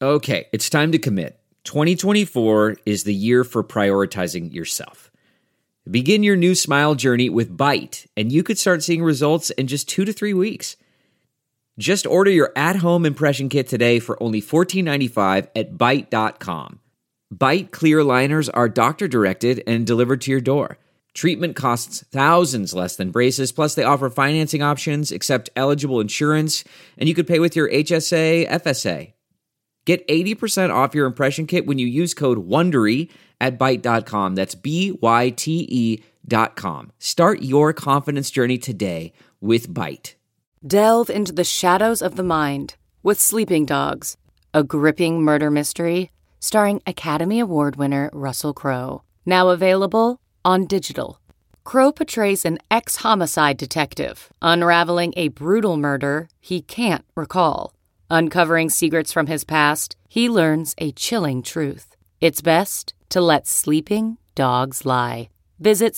Okay, it's time to commit. 2024 is the year for prioritizing yourself. Begin your new smile journey with Byte, and you could start seeing results in just 2 to 3 weeks. Just order your at-home impression kit today for only $14.95 at Byte.com. Byte clear liners are doctor-directed and delivered to your door. Treatment costs thousands less than braces, plus they offer financing options, accept eligible insurance, and you could pay with your HSA, FSA. Get 80% off your impression kit when you use code WONDERY at Byte.com. That's BYTE.com. Start your confidence journey today with Byte. Delve into the shadows of the mind with Sleeping Dogs, a gripping murder mystery starring Academy Award winner Russell Crowe. Now available on digital. Crowe portrays an ex-homicide detective unraveling a brutal murder he can't recall. Uncovering secrets from his past, he learns a chilling truth. It's best to let sleeping dogs lie. Visit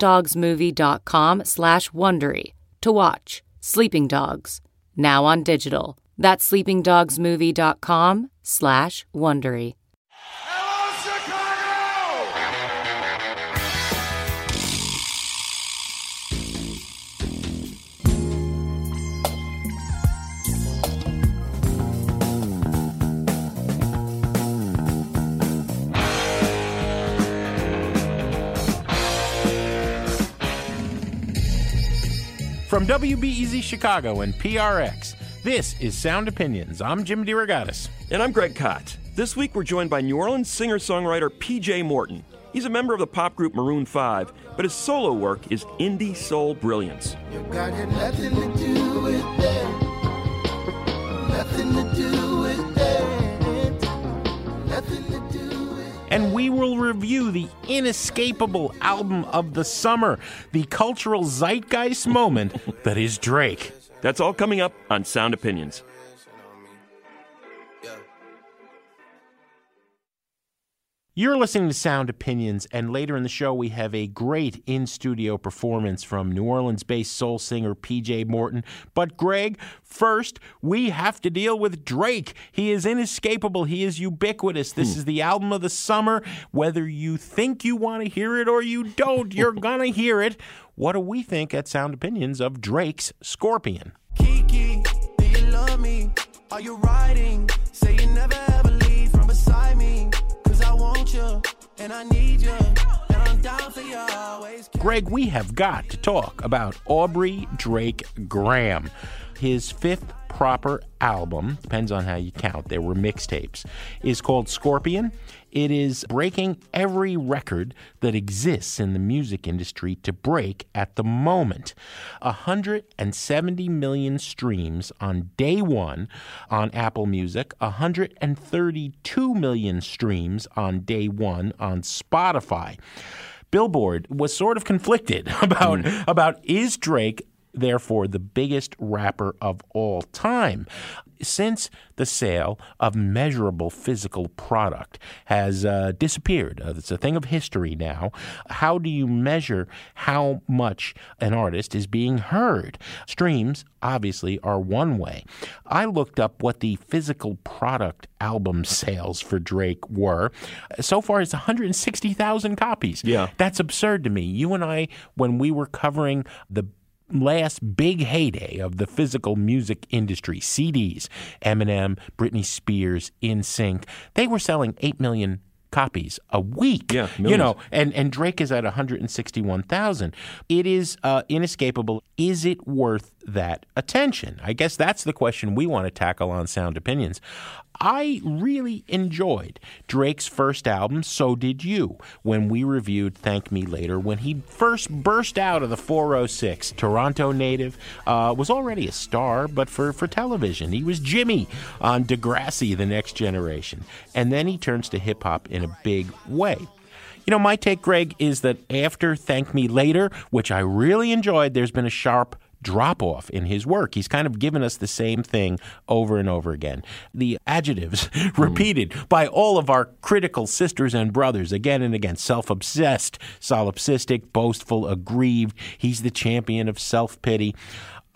sleepingdogsmovie.com/Wondery to watch Sleeping Dogs, now on digital. That's sleepingdogsmovie.com/Wondery. Hello, From WBEZ Chicago and PRX, this is Sound Opinions. I'm Jim DeRogatis. And I'm Greg Kot. This week we're joined by New Orleans singer-songwriter P.J. Morton. He's a member of the pop group Maroon 5, but his solo work is indie soul brilliance. You got nothing to do with that. Nothing to do with that. Nothing to do with that. And we will review the inescapable album of the summer, the cultural zeitgeist moment that is Drake. That's all coming up on Sound Opinions. You're listening to Sound Opinions, and later in the show we have a great in-studio performance from New Orleans-based soul singer P.J. Morton. But Greg, first, we have to deal with Drake. He is inescapable. He is ubiquitous. This is the album of the summer. Whether you think you want to hear it or you don't, you're going to hear it. What do we think at Sound Opinions of Drake's Scorpion? Kiki, do you love me? Are you riding? Say you never ever leave from beside me. I want you, and I need you, and I'm down for you always. Greg, we have got to talk about Aubrey Drake Graham. His fifth proper album, depends on how you count, there were mixtapes, is called Scorpion. It is breaking every record that exists in the music industry to break at the moment. 170 million streams on day one on Apple Music, 132 million streams on day one on Spotify. Billboard was sort of conflicted about is Drake therefore the biggest rapper of all time. Since the sale of measurable physical product has disappeared, it's a thing of history now, how do you measure how much an artist is being heard? Streams, obviously, are one way. I looked up what the physical product album sales for Drake were. So far, it's 160,000 copies. Yeah. That's absurd to me. You and I, when we were covering the last big heyday of the physical music industry, CDs, Eminem, Britney Spears, NSYNC, they were selling 8 million copies a week. Yeah, millions. And Drake is at 161,000. It is inescapable. Is it worth that attention? I guess that's the question we want to tackle on Sound Opinions. I really enjoyed Drake's first album, so did you, when we reviewed Thank Me Later, when he first burst out of the 406. Toronto native, was already a star, but for television. He was Jimmy on Degrassi, The Next Generation. And then he turns to hip-hop in a big way. You know, my take, Greg, is that after Thank Me Later, which I really enjoyed, there's been a sharp drop-off in his work. He's kind of given us the same thing over and over again. The adjectives repeated by all of our critical sisters and brothers again and again. Self-obsessed, solipsistic, boastful, aggrieved. He's the champion of self-pity.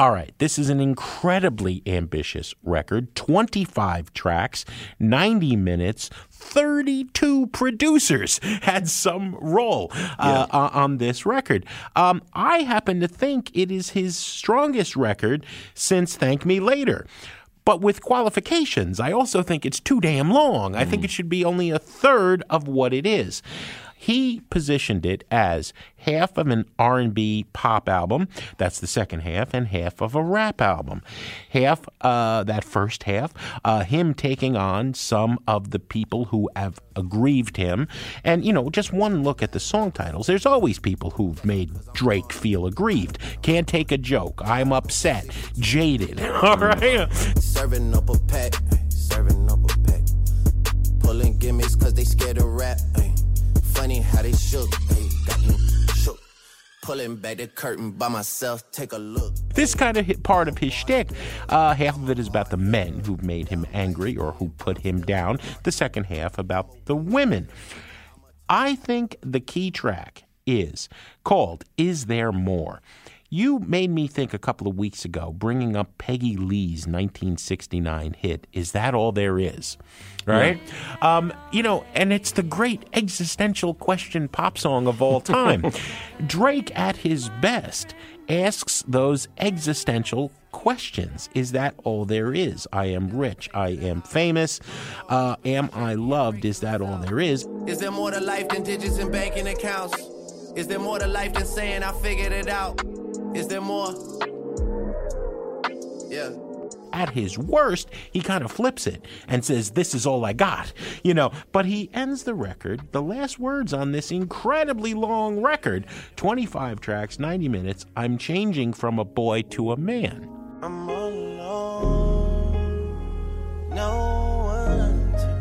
All right, this is an incredibly ambitious record. 25 tracks, 90 minutes, 32 producers had some role on this record. I happen to think it is his strongest record since Thank Me Later. But with qualifications, I also think it's too damn long. I think it should be only a third of what it is. He positioned it as half of an R&B pop album, that's the second half, and half of a rap album. Half, that first half, him taking on some of the people who have aggrieved him. And, you know, just one look at the song titles. There's always people who've made Drake feel aggrieved. Can't take a joke. I'm upset. Jaded. All right? Serving up a pack, serving up a pack. Pulling gimmicks cause they scared of rap. Funny how they shook, got me shook. Pulling back the curtain by myself, take a look. This kind of part of his shtick, half of it is about the men who've made him angry or who put him down. The second half about the women. I think the key track is called Is There More? You made me think a couple of weeks ago, bringing up Peggy Lee's 1969 hit, Is That All There Is? Right? Yeah. You know, and it's the great existential question pop song of all time. Drake, at his best, asks those existential questions. Is that all there is? I am rich. I am famous. Am I loved? Is that all there is? Is there more to life than digits and banking accounts? Is there more to life than saying I figured it out? Is there more? Yeah. At his worst, he kind of flips it and says, this is all I got, you know. But he ends the record, the last words on this incredibly long record, 25 tracks, 90 minutes, I'm changing from a boy to a man. I'm all alone, no one to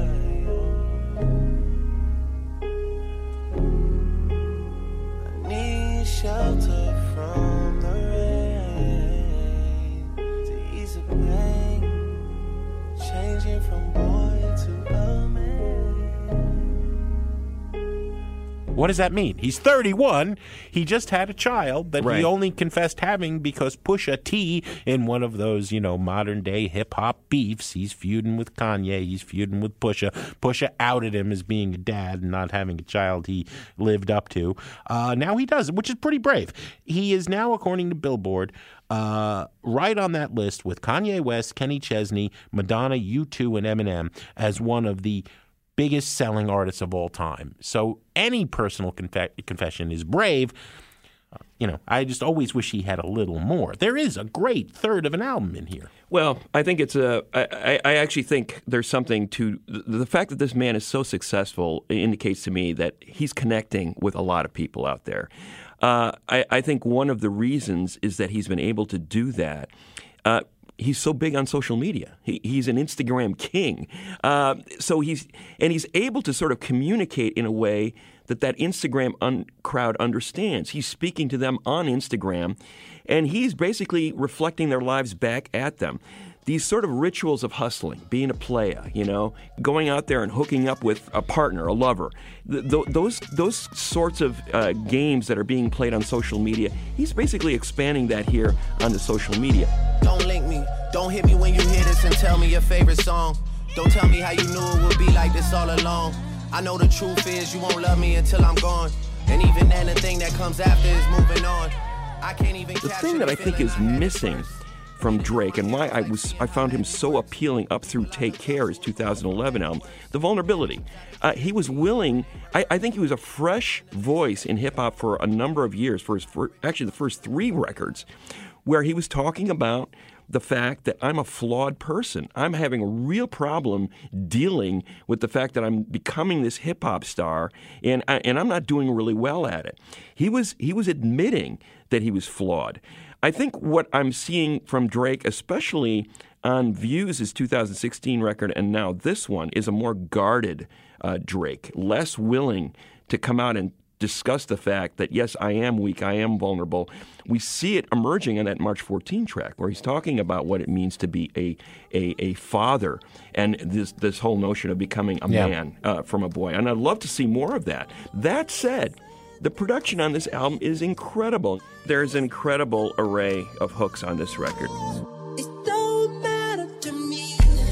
cry on. I need shelter from the rain to ease the pain, changing from boy to a man. What does that mean? He's 31. He just had a child that he only confessed having because Pusha T, in one of those, you know, modern-day hip-hop beefs, he's feuding with Kanye, he's feuding with Pusha. Pusha outed him as being a dad and not having a child he lived up to. Now he does, which is pretty brave. He is now, according to Billboard, right on that list with Kanye West, Kenny Chesney, Madonna, U2, and Eminem as one of the biggest selling artists of all time. So any personal confession is brave. You know, I just always wish he had a little more. There is a great third of an album in here. Well, I think it's I actually think there's something to the fact that this man is so successful indicates to me that he's connecting with a lot of people out there. I think one of the reasons is that he's been able to do that. He's so big on social media. He's an Instagram king. So he's able to sort of communicate in a way that Instagram crowd understands. He's speaking to them on Instagram, and he's basically reflecting their lives back at them. These sort of rituals of hustling, being a playa, you know, going out there and hooking up with a partner, a lover, those sorts of games that are being played on social media, he's basically expanding that here on the social media. Don't link me, don't hit me when you hear this and tell me your favorite song. Don't tell me how you knew it would be like this all along. I know the truth is you won't love me until I'm gone. And even then the thing that comes after is moving on. I can't even the thing that I think is missing from Drake and why I found him so appealing up through Take Care, his 2011 album, the vulnerability. He was willing, I think he was a fresh voice in hip-hop for a number of years, for actually the first 3 records, where he was talking about the fact that I'm a flawed person. I'm having a real problem dealing with the fact that I'm becoming this hip-hop star, and I'm not doing really well at it. He was admitting that he was flawed. I think what I'm seeing from Drake, especially on Views, his 2016 record, and now this one, is a more guarded Drake, less willing to come out and discuss the fact that, yes, I am weak, I am vulnerable. We see it emerging on that March 14 track where he's talking about what it means to be a father and this whole notion of becoming a man from a boy. And I'd love to see more of that. That said, The production on this album is incredible. There's an incredible array of hooks on this record. It don't matter to me.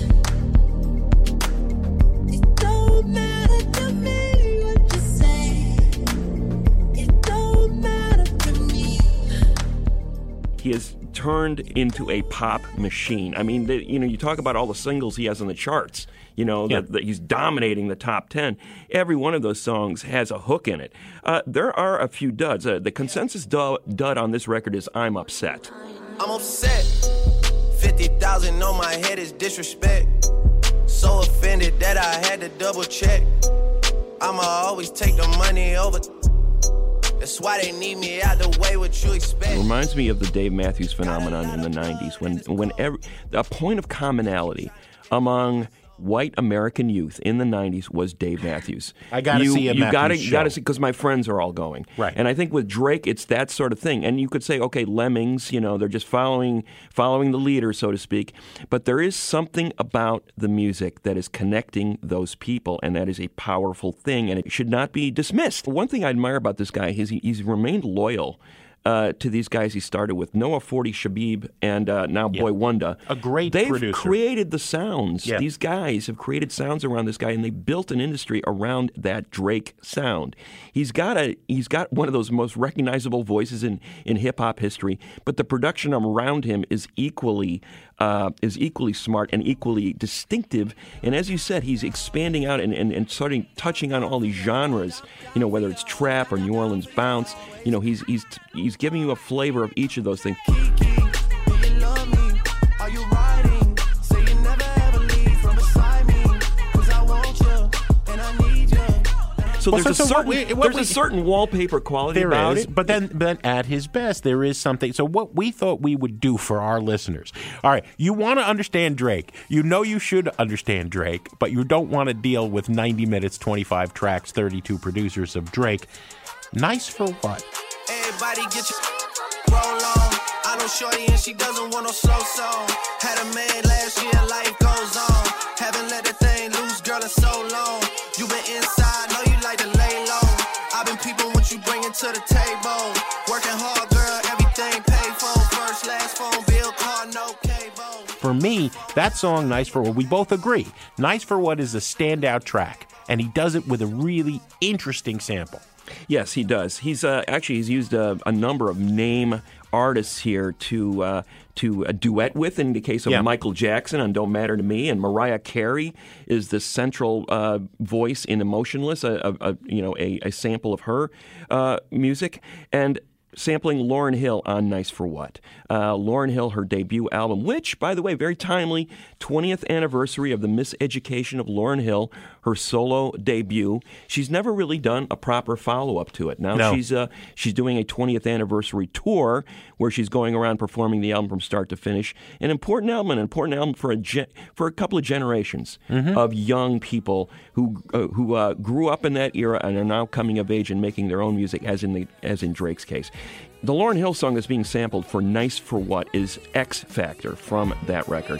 It don't matter to me what you say. It don't matter to me. He has turned into a pop machine. I mean, you talk about all the singles he has on the charts. That he's dominating the top 10. Every one of those songs has a hook in it. There are a few duds. The consensus dud on this record is I'm Upset. I'm upset. 50,000 on my head is disrespect. So offended that I had to double check. I'ma always take the money over. That's why they need me out the way, what you expect. It reminds me of the Dave Matthews phenomenon in the 90s when a point of commonality among white American youth in the 90s was Dave Matthews. I got to see a Matthews show. You got to see, because my friends are all going. Right. And I think with Drake, it's that sort of thing. And you could say, okay, Lemmings, they're just following the leader, so to speak. But there is something about the music that is connecting those people, and that is a powerful thing, and it should not be dismissed. One thing I admire about this guy is he's remained loyal to these guys he started with, Noah 40 Shabib and now Boy Wonder. A great They've producer. Created the sounds. Yeah. These guys have created sounds around this guy, and they built an industry around that Drake sound. He's got one of those most recognizable voices in hip hop history, but the production around him is equally smart and equally distinctive. And as you said, he's expanding out and starting touching on all these genres. Whether it's trap or New Orleans bounce. He's giving you a flavor of each of those things. So there's a certain wallpaper quality about it. But then at his best, there is something. So what we thought we would do for our listeners. All right, you want to understand Drake. You should understand Drake, but you don't want to deal with 90 minutes, 25 tracks, 32 producers of Drake. Nice for what? Everybody get your roll on. I know shorty and she doesn't want no slow song. Had a man last year, life goes on. Haven't let the thing loose, girl, in so long. You been inside, know you like to lay low. I've been peeping what you bringing to the table. Working hard, girl, everything paid for. First, last phone bill, car, no cable. For me, that song, Nice for What, we both agree. Nice for What is a standout track, and he does it with a really interesting sample. Yes, he does. He's used a number of name artists here to duet with. In the case of Michael Jackson on "Don't Matter to Me," and Mariah Carey is the central voice in "Emotionless," a sample of her music, and sampling Lauryn Hill on "Nice for What." Lauryn Hill, her debut album, which, by the way, very timely, 20th anniversary of the Miseducation of Lauryn Hill, her solo debut. She's never really done a proper follow-up to it. Now she's doing a 20th anniversary tour where she's going around performing the album from start to finish. An important album for a couple of generations of young people who grew up in that era and are now coming of age and making their own music, as in Drake's case. The Lauryn Hill song that's being sampled for "Nice for What" is X Factor from that record.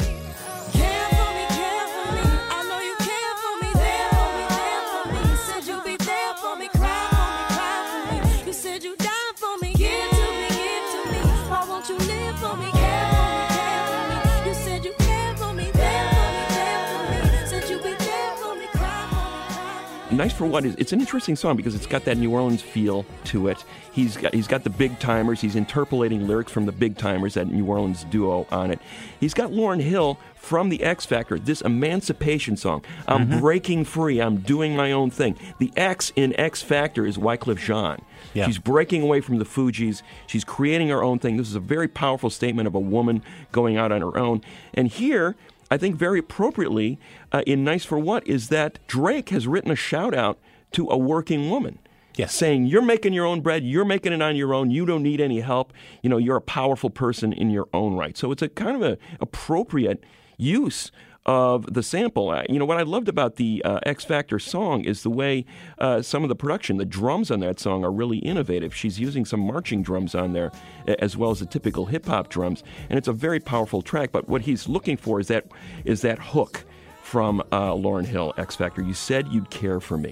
Nice for What it's an interesting song because it's got that New Orleans feel to it. He's got the Big Timers. He's interpolating lyrics from the Big Timers, that New Orleans duo, on it. He's got Lauryn Hill from the X Factor, this emancipation song. I'm breaking free. I'm doing my own thing. The X in X Factor is Wyclef Jean. Yeah. She's breaking away from the Fugees. She's creating her own thing. This is a very powerful statement of a woman going out on her own. And here, I think very appropriately, in Nice for What, is that Drake has written a shout-out to a working woman. Yes. Saying, you're making your own bread, you're making it on your own, you don't need any help, you're a powerful person in your own right. So it's a kind of an appropriate use of the sample. What I loved about the X Factor song is the way some of the production, the drums on that song are really innovative. She's using some marching drums on there as well as the typical hip-hop drums, and it's a very powerful track. But what he's looking for is that hook from Lauryn Hill, X Factor. You said you'd care for me.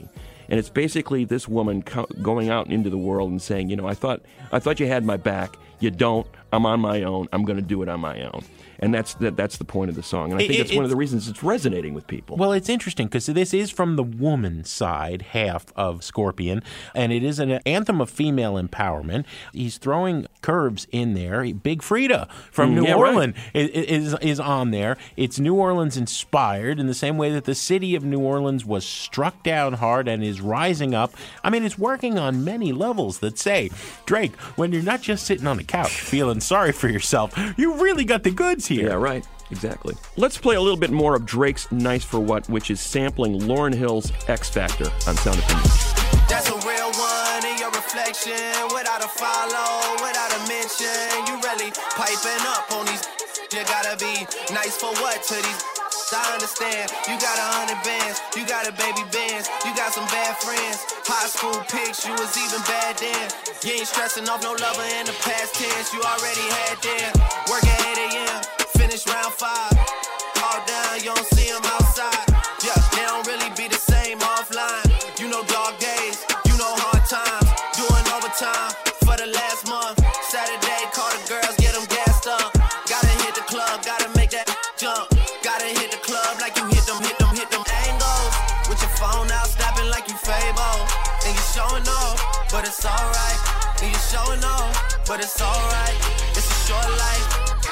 And it's basically this woman going out into the world and saying, you know, I thought you had my back. You don't. I'm on my own. I'm going to do it on my own. And that's the point of the song. And I think that's one of the reasons it's resonating with people. Well, it's interesting because this is from the woman side half of Scorpion, and it is an anthem of female empowerment. He's throwing curves in there. Big Frida from New Orleans is on there. It's New Orleans inspired in the same way that the city of New Orleans was struck down hard and is rising up. I mean, it's working on many levels that say, Drake, when you're not just sitting on the couch feeling sorry for yourself, you really got the goods here. Yeah, right. Exactly. Let's play a little bit more of Drake's Nice for What, which is sampling Lauryn Hill's X Factor on Sound Opinions. That's a real one in your reflection. Without a follow, without a mention. You really piping up on these. You gotta be nice for what to these. I understand. You got 100 bands. You got a baby bands. You got some bad friends. High school pics. You was even bad then. You ain't stressing off no lover in the past tense. You already had them. Work at 8 a.m. Finish round 5. All down. You don't see them outside. Yeah, they don't really be the same offline. You know dog days. You know hard times. Doing overtime for the last month. Saturday, call the girls, get them gassed up. Gotta hit the club, gotta make that jump. Gotta hit the club like you hit them angles. With your phone out, snapping like you Fable. And you showing off, but it's alright. And you showing off, but it's alright. It's a short life.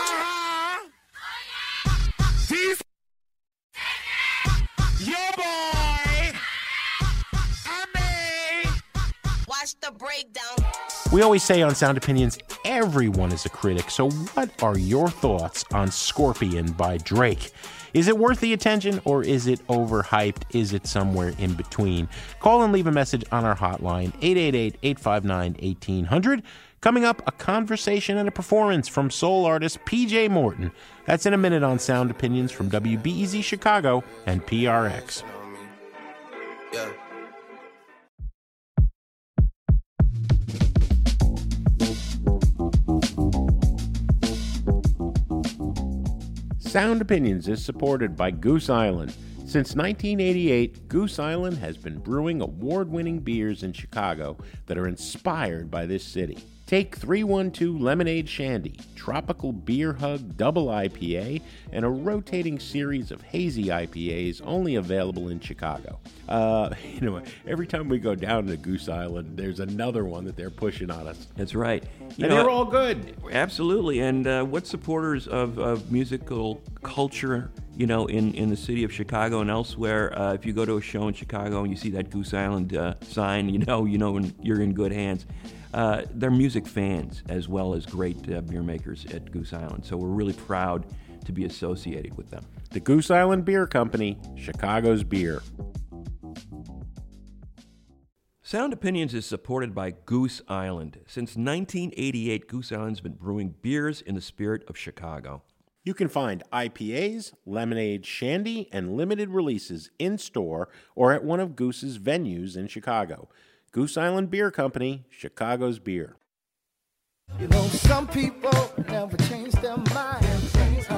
Your boy, Watch the breakdown. We always say on Sound Opinions, everyone is a critic. So what are your thoughts on Scorpion by Drake? Is it worth the attention or is it overhyped? Is it somewhere in between? Call and leave a message on our hotline, 888-859-1800. Coming up, a conversation and a performance from soul artist PJ Morton. That's in a minute on Sound Opinions from WBEZ Chicago and PRX. Yeah. Sound Opinions is supported by Goose Island. Since 1988, Goose Island has been brewing award-winning beers in Chicago that are inspired by this city. Take 312 Lemonade Shandy, Tropical Beer Hug Double IPA, and a rotating series of hazy IPAs only available in Chicago. Every time we go down to Goose Island, there's another one that they're pushing on us. That's right. They're all good. Absolutely. And what supporters of musical culture, in the city of Chicago and elsewhere, if you go to a show in Chicago and you see that Goose Island sign, you know you're in good hands. They're music fans as well as great beer makers at Goose Island. So we're really proud to be associated with them. The Goose Island Beer Company, Chicago's beer. Sound Opinions is supported by Goose Island. Since 1988, Goose Island's been brewing beers in the spirit of Chicago. You can find IPAs, lemonade, shandy, and limited releases in-store or at one of Goose's venues in Chicago. Goose Island Beer Company, Chicago's beer. Some people never change their minds.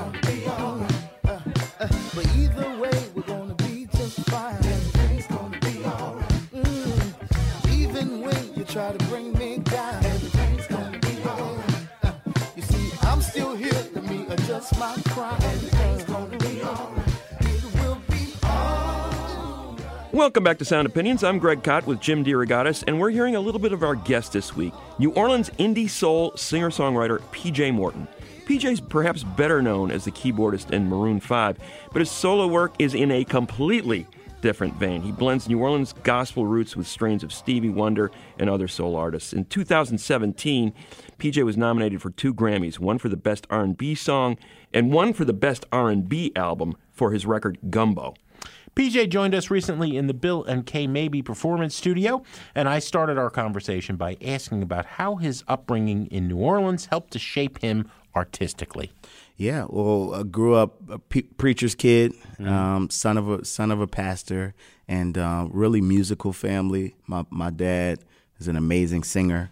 But either way, we're gonna be just fine. Everything's gonna be alright. Even when you try to bring me down, everything's gonna be alright. You see, I'm still here. Let me adjust my crime. Everything's gonna be alright. It will be alright. Welcome back to Sound Opinions. I'm Greg Kot with Jim DeRogatis, and we're hearing a little bit of our guest this week, New Orleans indie soul singer-songwriter PJ Morton. PJ's perhaps better known as the keyboardist in Maroon 5, but his solo work is in a completely different vein. He blends New Orleans gospel roots with strains of Stevie Wonder and other soul artists. In 2017, PJ was nominated for 2 Grammys, one for the Best R&B Song and one for the Best R&B Album for his record Gumbo. PJ joined us recently in the Bill and Kay Mabie Performance Studio, and I started our conversation by asking about how his upbringing in New Orleans helped to shape him artistically. Yeah, well, I grew up a preacher's kid, son of a pastor, and really musical family. My dad is an amazing singer.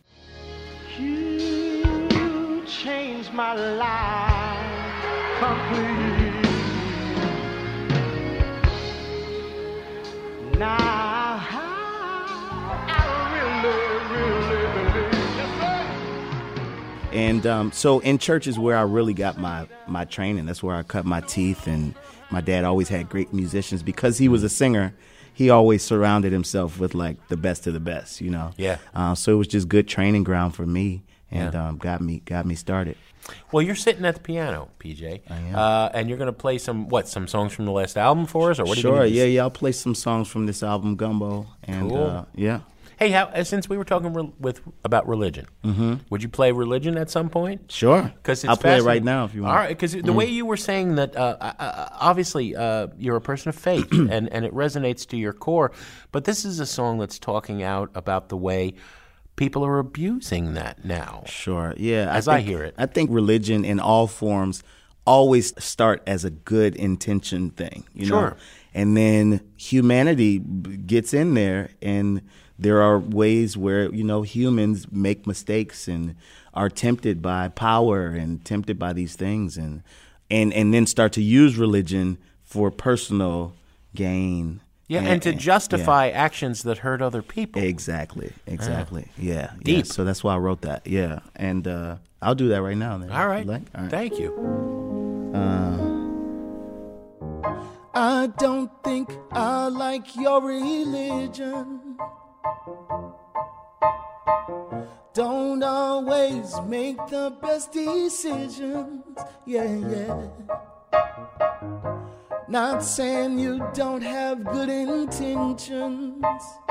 You changed my life completely. Now And so in church is where I really got my training. That's where I cut my teeth. And my dad always had great musicians. Because he was a singer, he always surrounded himself with like the best of the best, you know. Yeah. So it was just good training ground for me, and Yeah. got me started. Well, you're sitting at the piano, PJ. I am. And you're going to play some songs from the last album for us, or what? Sure, Are you gonna yeah. I'll play some songs from this album, Gumbo, and Cool. yeah. Hey, since we were talking about religion, would you play religion at some point? Sure. Because I'll play it right now if you want. All right, because the way you were saying that, obviously you're a person of faith, and it resonates to your core. But this is a song that's talking out about the way people are abusing that now. Sure, yeah. I hear it. I think religion in all forms always start as a good intention thing, you know? Sure. And then humanity gets in there, and there are ways where, you know, humans make mistakes and are tempted by power and tempted by these things, and then start to use religion for personal gain. Yeah, and to justify actions that hurt other people. Exactly. Yeah. Deep. So that's why I wrote that. Yeah, and I'll do that right now. Then. All right. You like? All right. Thank you. I don't think I like your religion. Don't always make the best decisions. Yeah. Not saying you don't have good intentions.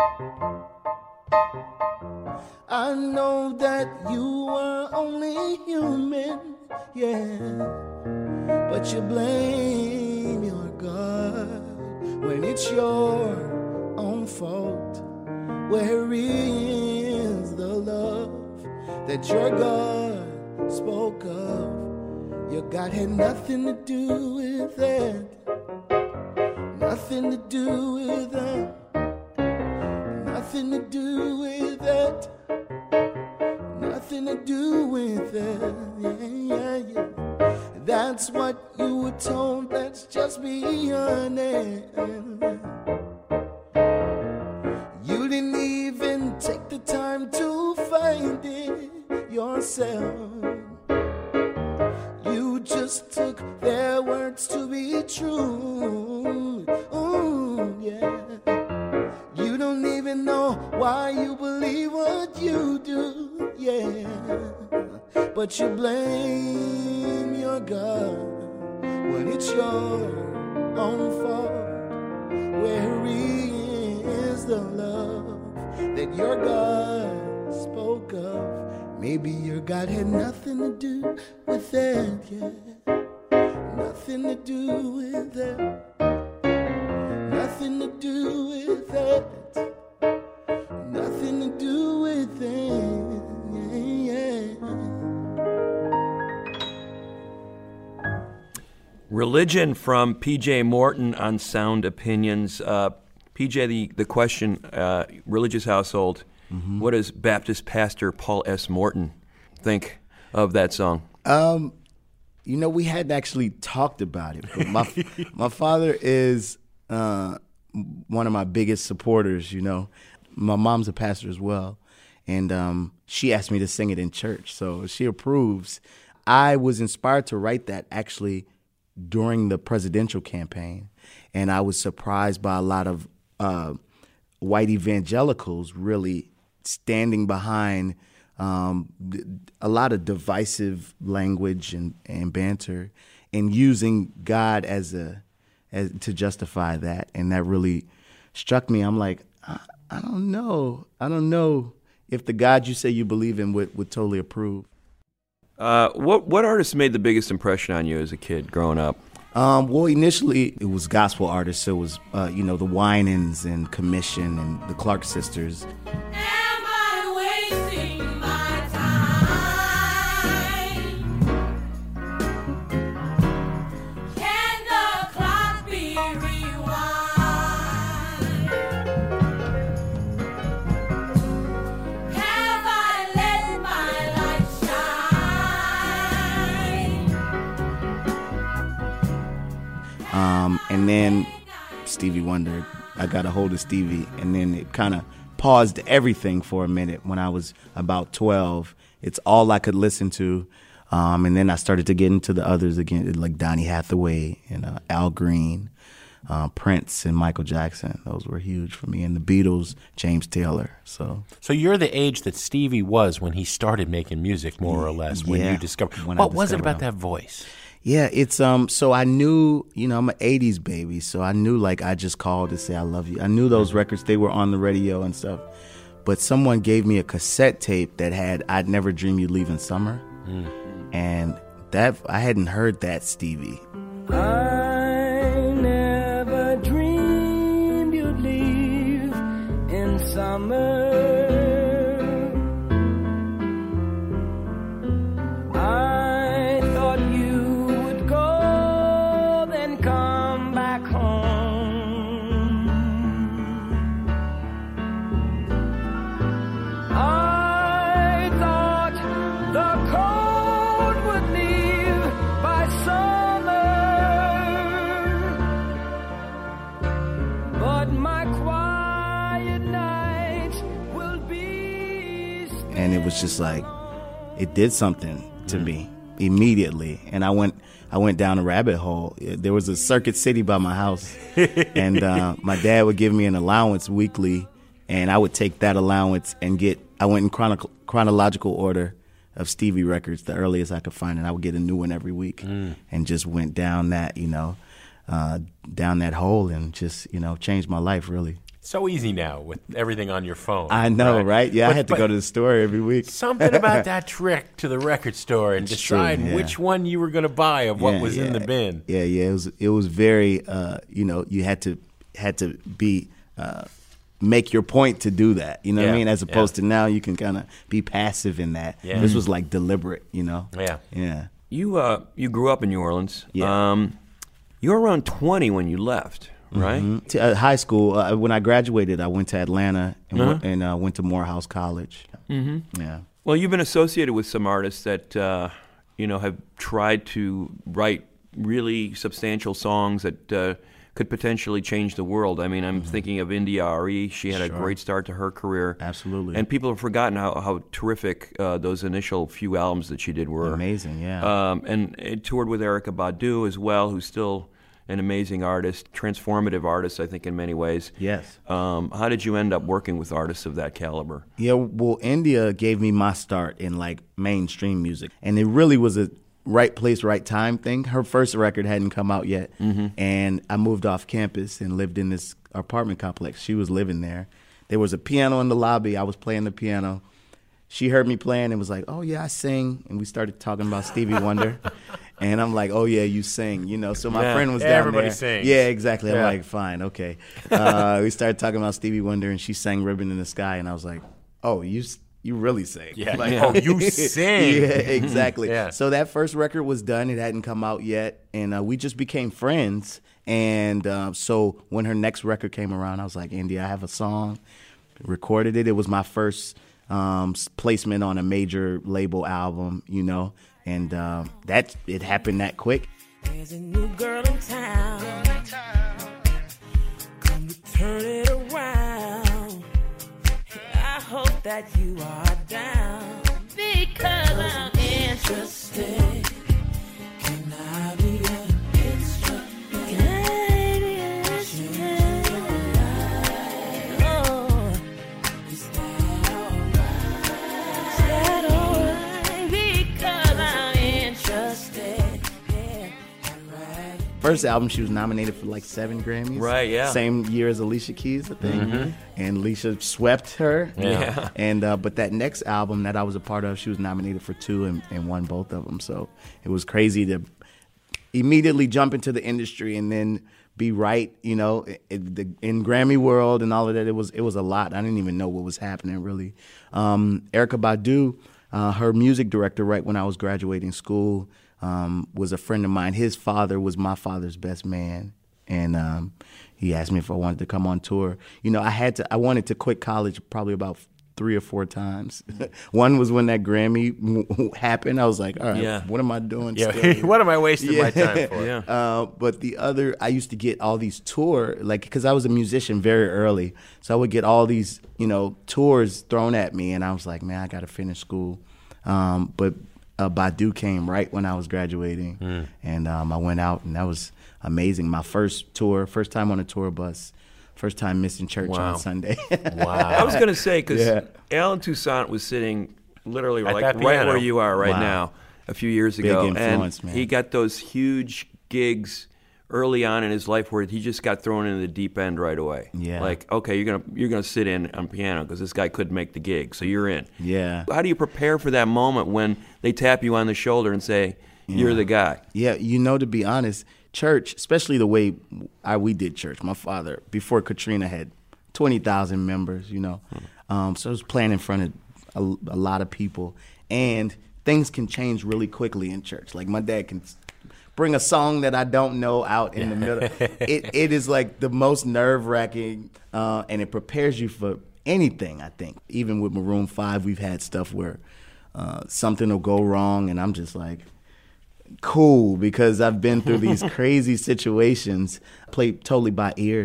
I know that you are only human, yeah. But you blame your God when it's your own fault. Where is the love that your God spoke of? Your God had nothing to do with that. Nothing to do with that. Nothing to do with that. Nothing to do with that. Yeah. That's what you were told. Let's just be honest. You didn't even take the time to find it yourself. You just took their words to be true. Ooh, yeah. You don't even know why you believe what you do, yeah. But you blame your God when it's your own fault. Where is the love that your God spoke of? Maybe your God had nothing to do with that, yeah. Nothing to do with that. Nothing to do with that. Nothing to do with that. Religion from P.J. Morton on Sound Opinions. P.J., the question, religious household, what does Baptist pastor Paul S. Morton think of that song? You know, we hadn't actually talked about it, but my father is one of my biggest supporters, you know. My mom's a pastor as well, and she asked me to sing it in church, so she approves. I was inspired to write that actually during the presidential campaign, and I was surprised by a lot of white evangelicals really standing behind a lot of divisive language and banter, and using God as to justify that, and that really struck me. I'm like, I don't know if the God you say you believe in would totally approve. What artist made the biggest impression on you as a kid growing up? Well, initially it was gospel artists. So it was, the Winans and Commission and the Clark Sisters. Am I wasting my time? Can the clock be rewind? Have I let my light shine? And then Stevie Wonder, I got a hold of Stevie, and then it kind of paused everything for a minute when I was about 12. It's all I could listen to. And then I started to get into the others again, like Donny Hathaway and Al Green, Prince and Michael Jackson. Those were huge for me. And the Beatles, James Taylor. So you're the age that Stevie was when he started making music, more or less, when you discovered. What was it about that voice? Yeah, it's so I knew, I'm an 80s baby, so I knew like I Just Called to Say I Love You. I knew those records, they were on the radio and stuff. But someone gave me a cassette tape that had I'd Never Dream You'd Leave in Summer. And that I hadn't heard that Stevie. I never dreamed you'd leave in summer. I thought you would go, then come back home. I thought the cold would leave by summer, but my quiet nights will be spent. And it was just like, it did something to me immediately. And I went down a rabbit hole. There was a Circuit City by my house. And my dad would give me an allowance weekly. And I would take that allowance and I went in chronological order of Stevie records, the earliest I could find. And I would get a new one every week. And just went down that, down that hole and just, changed my life, really. So easy now with everything on your phone. I know, right? Yeah, I had to go to the store every week. Something about that trip to the record store and deciding which one you were going to buy of what was in the bin. Yeah. It was very, you had to be make your point to do that. You know what I mean? As opposed to now, you can kind of be passive in that. Yeah. This was like deliberate. Yeah. You grew up in New Orleans. Yeah. You were around 20 when you left. Right? Mm-hmm. High school, when I graduated, I went to Atlanta and went to Morehouse College. Mm-hmm. Yeah. Well, you've been associated with some artists that, have tried to write really substantial songs that could potentially change the world. I mean, I'm thinking of India Arie. She had a great start to her career. Absolutely. And people have forgotten how terrific those initial few albums that she did were. Amazing, yeah. And it toured with Erykah Badu as well, who's still an amazing artist, transformative artist, I think, in many ways. Yes. How did you end up working with artists of that caliber? Yeah, well, India gave me my start in, like, mainstream music. And it really was a right place, right time thing. Her first record hadn't come out yet. And I moved off campus and lived in this apartment complex. She was living there. There was a piano in the lobby. I was playing the piano. She heard me playing and was like, oh, yeah, I sing. And we started talking about Stevie Wonder. And I'm like, oh, yeah, you sing, So my friend was down everybody there. Sings. Yeah, exactly. I'm like, fine, okay. We started talking about Stevie Wonder, and she sang Ribbon in the Sky. And I was like, oh, you really sing. Yeah. Like, Oh, you sing. Yeah, exactly. Yeah. So that first record was done. It hadn't come out yet. And we just became friends. And so when her next record came around, I was like, India, I have a song. Recorded it. It was my first placement on a major label album, and that it happened that quick. There's a new girl in town. Come to turn it around. I hope that you are down because I'm interested. Can I be an instrument? Can I be an instrument? Oh, is that alright? Is that alright? Because I'm interested. Yeah, alright. First album, she was nominated for like 7 Grammys. Right, yeah. Same year as Alicia Keys, I think. And Alicia swept her. Yeah. And but that next album that I was a part of, she was nominated for 2 and won both of them. So it was crazy to immediately jump into the industry and then be right, in Grammy world and all of that. It was a lot. I didn't even know what was happening, really. Erykah Badu, her music director, right when I was graduating school, was a friend of mine. His father was my father's best man, and he asked me if I wanted to come on tour. I wanted to quit college probably about 3 or 4 times. One was when that Grammy happened. I was like, all right, what am I doing? Yeah, what am I wasting my time for? Yeah. But the other, I used to get all these tour, like, because I was a musician very early. So I would get all these, tours thrown at me. And I was like, man, I got to finish school. But Badu came right when I was graduating. And I went out, and that was amazing. My first time on a tour bus. First time missing church on Sunday. Wow. I was going to say, because Alan Toussaint was sitting literally right where you are right now a few years ago. Big influence, man. He got those huge gigs early on in his life where he just got thrown into the deep end right away. Yeah. Like, okay, you're gonna sit in on piano because this guy couldn't make the gig, so you're in. Yeah. How do you prepare for that moment when they tap you on the shoulder and say, you're the guy? Yeah, to be honest, church, especially the way we did church. My father, before Katrina, had 20,000 members, so I was playing in front of a lot of people. And things can change really quickly in church. Like, my dad can bring a song that I don't know out in the middle. It is like the most nerve-wracking, and it prepares you for anything, I think. Even with Maroon 5, we've had stuff where something will go wrong, and I'm just like, cool, because I've been through these crazy situations, played totally by ear,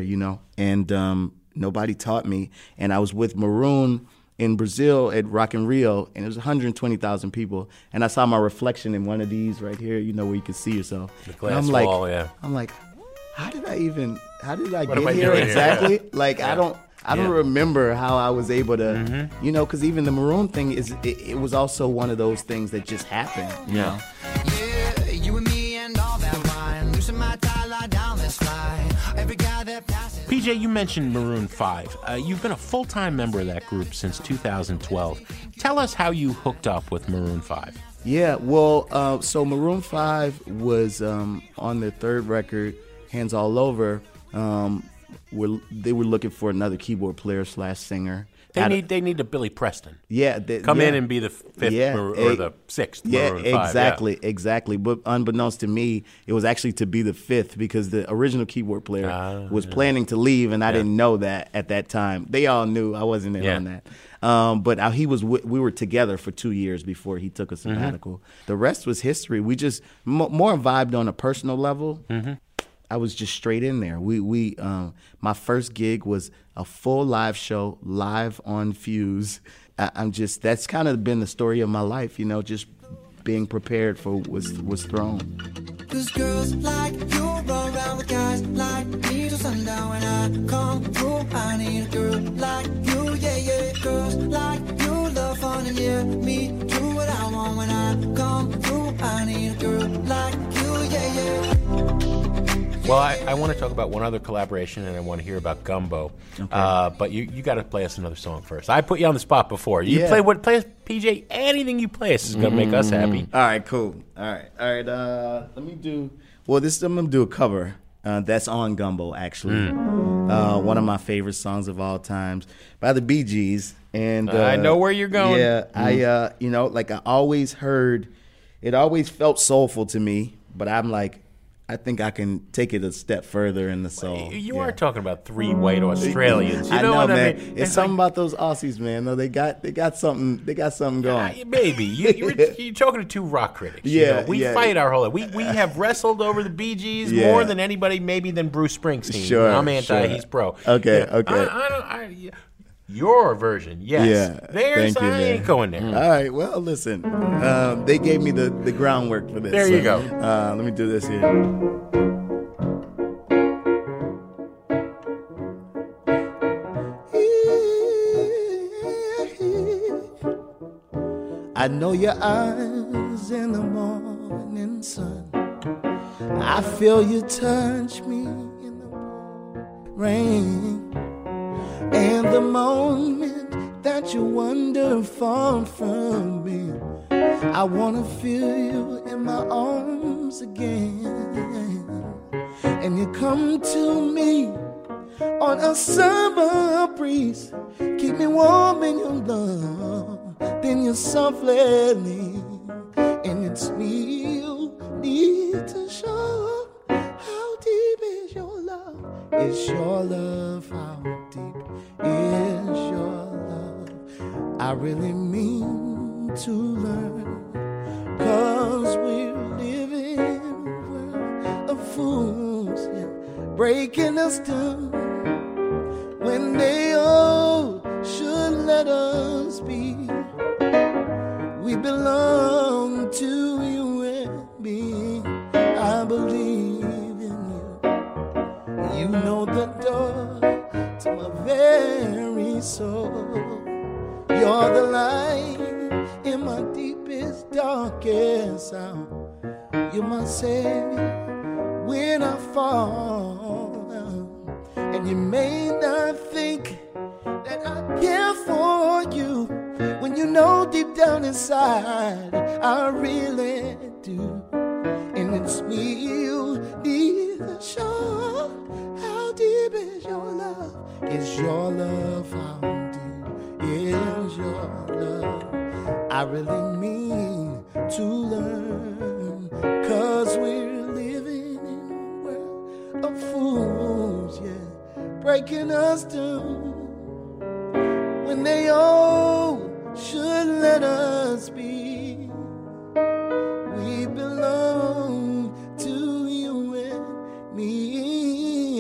and nobody taught me. And I was with Maroon in Brazil at Rock in Rio, and it was 120,000 people, and I saw my reflection in one of these right here, where you can see yourself. The glass wall, yeah. I'm like, how did I What get am I here doing exactly? here? Like, I don't remember how I was able to, because even the Maroon thing it was also one of those things that just happened. You know? Yeah, you and me and all that wine. Losing my tie, lie down, let's fly. Every guy that passes. PJ, you mentioned Maroon 5. You've been a full-time member of that group since 2012. Tell us how you hooked up with Maroon 5. Yeah, well, so Maroon 5 was on their third record, Hands All Over. They were looking for another keyboard player / singer. They need a Billy Preston. Yeah, come in and be the fifth or the sixth. Yeah, Maroon 5, exactly. But unbeknownst to me, it was actually to be the fifth because the original keyboard player was planning to leave, and I didn't know that at that time. They all knew I wasn't in on that. But we were together for 2 years before he took a sabbatical. The rest was history. We just more vibed on a personal level. I was just straight in there. My first gig was a full live show, live on Fuse. That's kind of been the story of my life, just being prepared for what's thrown. 'Cause girls like you run around with guys like me till sundown. When I come through, I need a girl like you, yeah. Girls like you love fun and me do what I want. When I come through, I need a girl like you, yeah. Well, I want to talk about one other collaboration, and I want to hear about Gumbo. Okay. But you got to play us another song first. I put you on the spot before. Play us, PJ. Anything you play us is going to make us happy. All right, cool. All right. Let me do. Well, I'm going to do a cover. That's on Gumbo, actually. One of my favorite songs of all times by the Bee Gees. And I know where you're going. Yeah, I always heard. It always felt soulful to me, but I'm like, I think I can take it a step further in the soul. You are talking about 3 white Australians. You I know, what man. I mean? It's something about those Aussies, man. No, they got something. They got something going. Maybe you're talking to 2 rock critics. We fight our whole life. We have wrestled over the Bee Gees more than anybody, maybe than Bruce Springsteen. Sure, I'm anti. He's pro. Okay. Your version, yes. Yeah. Theirs, I ain't going there. All right. Well, listen. They gave me the groundwork for this. There you go. Let me do this here. I know your eyes in the morning sun. I feel you touch me in the rain. And the moment that you wander far from me, I wanna feel you in my arms again. And you come to me on a summer breeze, keep me warm in your love, then you softly leave. And it's me you need to show. How deep is your love? Is your love how deep is your love? I really mean to learn, 'cause we're living in a world of fools, yeah, breaking us down when they all should let us be. We belong to you and me. I believe in you. You know the door to my very soul. You're the light in my deepest, darkest hour. You're my savior when I fall. And you may not think that I care for you, when you know deep down inside I really do. And it's me you need to show. How deep is your love? Is your love how deep is your love? I really mean to learn, 'cause we're living in a world of fools, yeah, breaking us down when they all should let us be. We belong to you and me.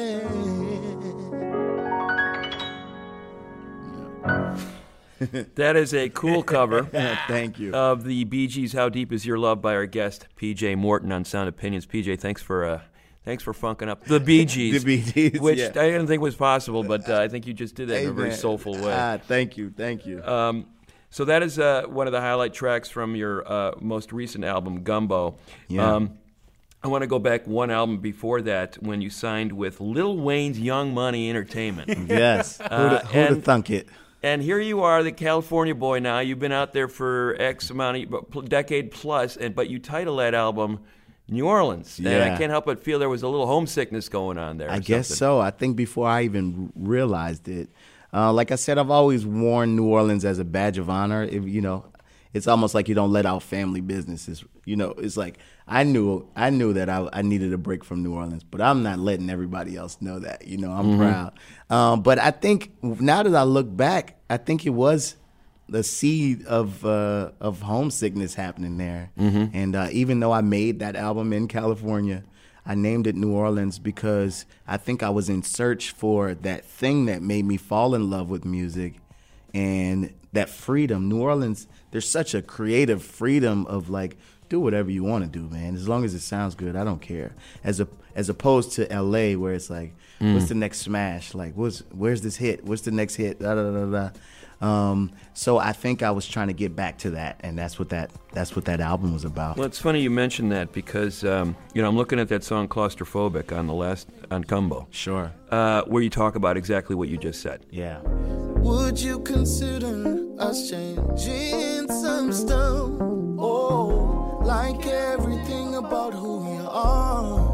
That is a cool cover. Thank you. Of the Bee Gees' "How Deep Is Your Love" by our guest PJ Morton on Sound Opinions. PJ, thanks for funking up the Bee Gees, The Bee Gees, which yeah. I didn't think was possible, but I think you just did that in a very man. soulful way. Thank you. So that is one of the highlight tracks from your most recent album, Gumbo. Yeah. I want to go back one album before that when you signed with Lil Wayne's Young Money Entertainment. Yes. Who'da thunk it? And here you are, the California boy now. You've been out there for X amount of decade plus, but you title that album New Orleans. And Yeah. I can't help but feel there was a little homesickness going on there. I guess so. I think before I even realized it, like I said, I've always worn New Orleans as a badge of honor. It's almost like you don't let out family businesses. It's like I knew that I needed a break from New Orleans, but I'm not letting everybody else know that. I'm proud. But I think now that I look back, I think it was the seed of homesickness happening there. And even though I made that album in California, I named it New Orleans because I think I was in search for that thing that made me fall in love with music and that freedom. New Orleans, there's such a creative freedom of like, do whatever you want to do, man. As long as it sounds good, I don't care. As opposed to LA where it's like, what's the next smash? Like, where's this hit? What's the next hit? Da, da, da, da. So I think I was trying to get back to that, and that's what that album was about. Well, it's funny you mentioned that because I'm looking at that song "Claustrophobic" on Gumbo. Sure. Where you talk about exactly what you just said. Yeah. Would you consider us changing some stuff? Oh, like everything about who you are.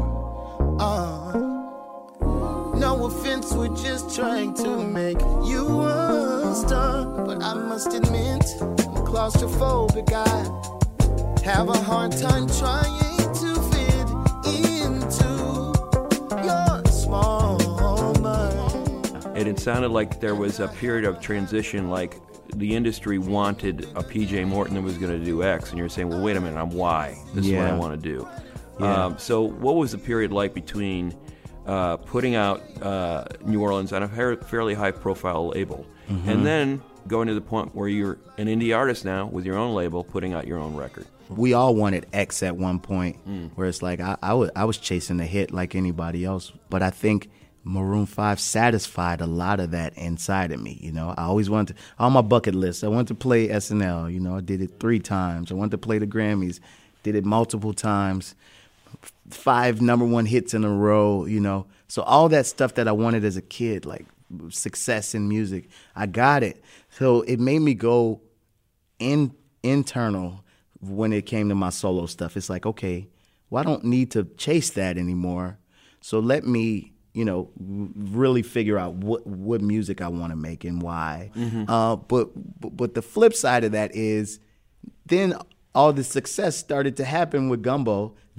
No offense, we're just trying to make you a star. But I must admit, I'm claustrophobic. I have a hard time trying to fit into your small mind. And it sounded like there was a period of transition, like the industry wanted a PJ Morton that was going to do X, and you're saying, well, wait a minute, I'm Y. This is what I want to do. Yeah. So what was the period like between putting out New Orleans on a fairly high-profile label, and then going to the point where you're an indie artist now with your own label, putting out your own record? We all wanted X at one point, where it's like I was chasing a hit like anybody else, but I think Maroon 5 satisfied a lot of that inside of me. I always wanted to, on my bucket list, I wanted to play SNL. I did it 3 times. I wanted to play the Grammys, did it multiple times. 5 number 1 hits in a row, So all that stuff that I wanted as a kid, like success in music, I got it. So it made me go internal when it came to my solo stuff. It's like, okay, well, I don't need to chase that anymore. So let me, really figure out what music I want to make and why. But the flip side of that is then all the success started to happen with Gumbo.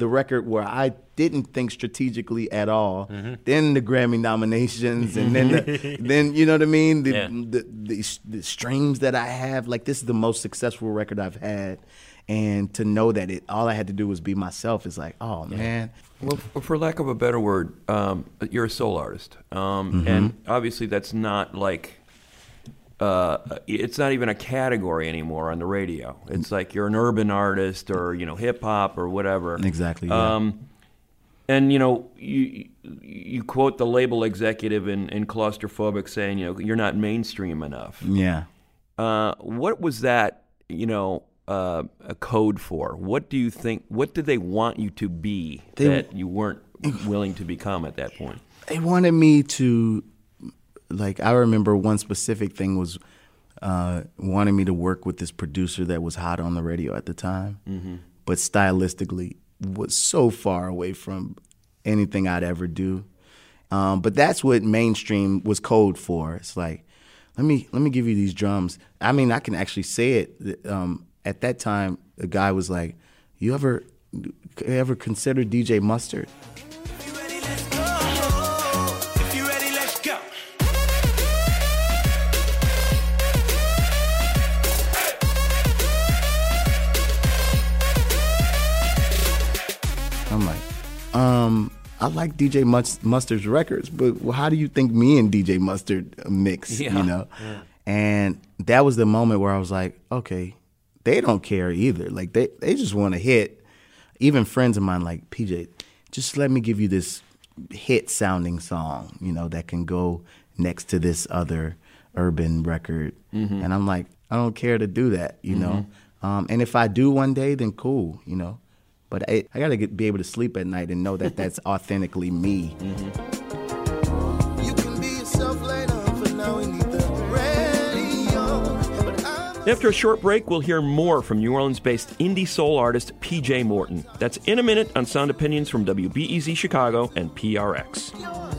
the record where I didn't think strategically at all. Then the Grammy nominations, and then you know what I mean. The streams that I have, like this is the most successful record I've had, and to know that all I had to do was be myself is like, oh man. Well, for lack of a better word, you're a soul artist, and obviously that's not like. It's not even a category anymore on the radio. It's like you're an urban artist or, hip hop or whatever. Exactly. Yeah. And, you quote the label executive in Claustrophobic saying, you're not mainstream enough. Yeah. What was that, a code for? What do you think, what did they want you to be that you weren't willing to become at that point? They wanted me to... Like, I remember one specific thing was wanting me to work with this producer that was hot on the radio at the time, but stylistically was so far away from anything I'd ever do. But that's what mainstream was code for. It's like, let me give you these drums. I mean, I can actually say it. At that time, a guy was like, you ever consider DJ Mustard? I'm like, I like DJ Mustard's records, but how do you think me and DJ Mustard mix, Yeah. And that was the moment where I was like, okay, they don't care either. Like, they just want to hit. Even friends of mine like, PJ, just let me give you this hit-sounding song, that can go next to this other urban record. And I'm like, I don't care to do that, know. And if I do one day, then cool, But I got to be able to sleep at night and know that that's authentically me. You can be yourself later, for now we need the radio. After a short break, we'll hear more from New Orleans-based indie soul artist PJ Morton. That's in a minute on Sound Opinions from WBEZ Chicago and PRX.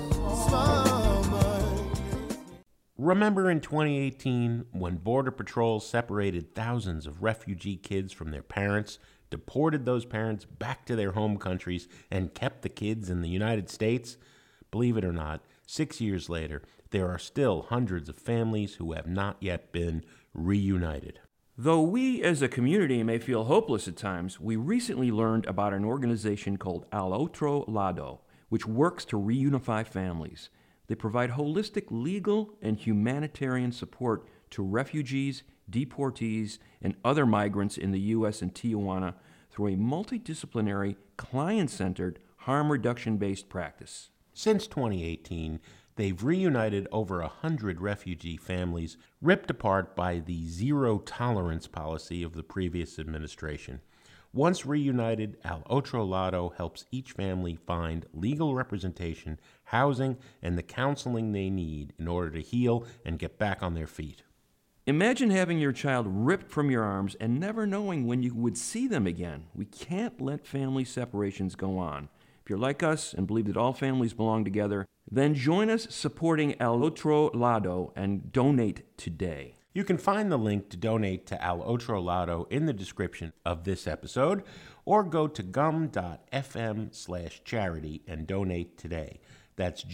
Remember in 2018 when Border Patrol separated thousands of refugee kids from their parents, deported those parents back to their home countries, and kept the kids in the United States? Believe it or not, 6 years later, there are still hundreds of families who have not yet been reunited. Though we as a community may feel hopeless at times, we recently learned about an organization called Al Otro Lado, which works to reunify families. They provide holistic legal and humanitarian support to refugees, deportees, and other migrants in the U.S. and Tijuana through a multidisciplinary, client-centered, harm reduction-based practice. Since 2018, they've reunited over 100 refugee families ripped apart by the zero-tolerance policy of the previous administration. Once reunited, Al Otro Lado helps each family find legal representation, housing, and the counseling they need in order to heal and get back on their feet. Imagine having your child ripped from your arms and never knowing when you would see them again. We can't let family separations go on. If you're like us and believe that all families belong together, then join us supporting Al Otro Lado and donate today. You can find the link to donate to Al Otro Lado in the description of this episode, or go to gum.fm/charity and donate today. That's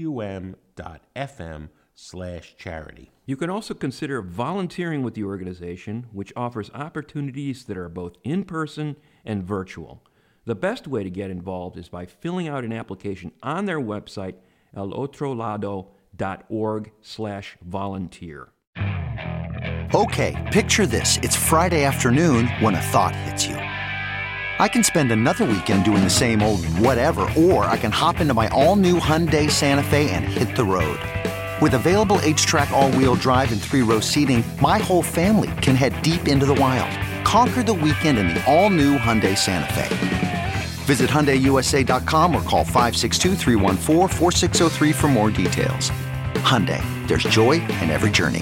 gum.fm/charity. You can also consider volunteering with the organization, which offers opportunities that are both in-person and virtual. The best way to get involved is by filling out an application on their website, alotrolado.org/volunteer. Okay, picture this. It's Friday afternoon when a thought hits you. I can spend another weekend doing the same old whatever, or I can hop into my all-new Hyundai Santa Fe and hit the road. With available H-Track all-wheel drive and 3-row seating, my whole family can head deep into the wild. Conquer the weekend in the all-new Hyundai Santa Fe. Visit HyundaiUSA.com or call 562-314-4603 for more details. Hyundai, there's joy in every journey.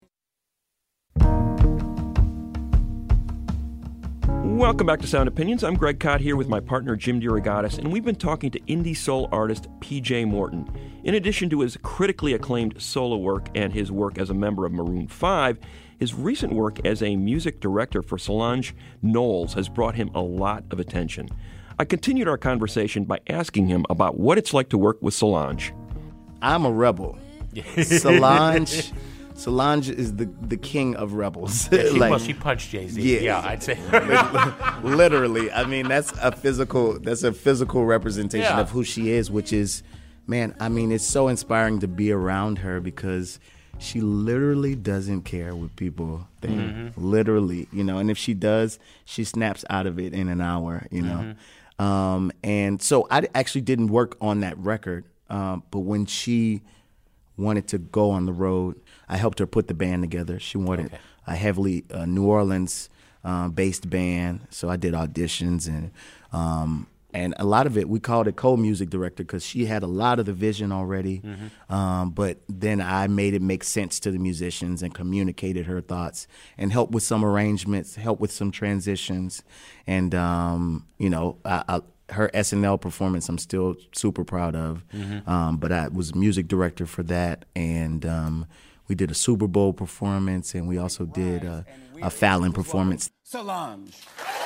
Welcome back to Sound Opinions. I'm Greg Kot here with my partner Jim DeRogatis, and we've been talking to indie soul artist PJ Morton. In addition to his critically acclaimed solo work and his work as a member of Maroon 5, his recent work as a music director for Solange Knowles has brought him a lot of attention. I continued our conversation by asking him about what it's like to work with Solange. I'm a rebel. Solange is the king of rebels. Yeah, she punched Jay-Z. Yeah, I'd say. Literally. I mean, that's a physical representation of who she is, which is, man, I mean, it's so inspiring to be around her because she literally doesn't care what people think. Mm-hmm. Literally, and if she does, she snaps out of it in an hour, Mm-hmm. And so I actually didn't work on that record, but when she wanted to go on the road, I helped her put the band together. She wanted a heavily New Orleans based band, so I did auditions and a lot of it we called it co-music director because she had a lot of the vision already. Mm-hmm. But then I made it make sense to the musicians and communicated her thoughts and helped with some arrangements, helped with some transitions, and her SNL performance I'm still super proud of. Mm-hmm. But I was music director for that, and we did a Super Bowl performance, and we also did a Fallon performance. Solange.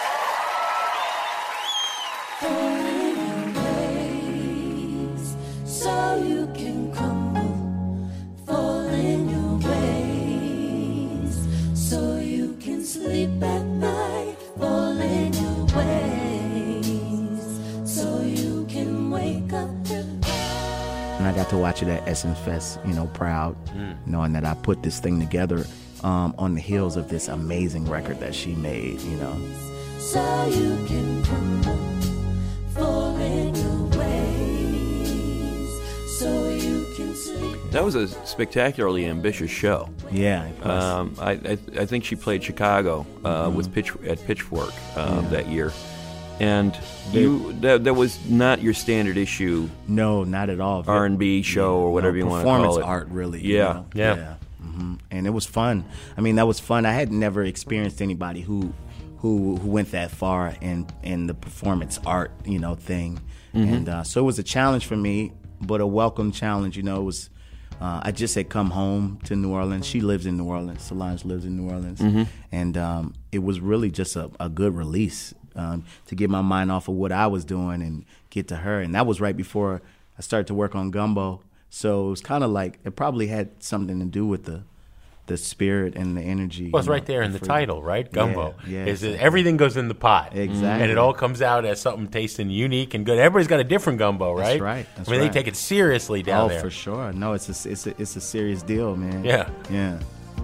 So you can crumble, fall in your ways. So you can sleep at night, fall in your ways. So you can wake up and I got to watch it at Essence Fest, proud, knowing that I put this thing together on the heels of this amazing record that she made, So you can crumble, fall in your ways. So you can sleep. That was a spectacularly ambitious show. Yeah. I think she played Chicago with Pitchfork that year. And that was not your standard issue. No, not at all. R&B show or whatever you want to call it. Performance art, really. Yeah. Mm-hmm. And it was fun. I mean, that was fun. I had never experienced anybody who went that far in the performance art, thing. Mm-hmm. And so it was a challenge for me, but a welcome challenge. It was. I just had come home to New Orleans. She lives in New Orleans. Solange lives in New Orleans, mm-hmm. And it was really just a good release. To get my mind off of what I was doing and get to her. And that was right before I started to work on Gumbo. So it was kind of like, it probably had something to do with the spirit and the energy. Well, it's right there in the title, right? Gumbo. Yeah, everything goes in the pot. Exactly. And it all comes out as something tasting unique and good. Everybody's got a different gumbo, right? That's right. They take it seriously down there. Oh, for sure. No, it's a serious deal, man. Yeah. Yeah.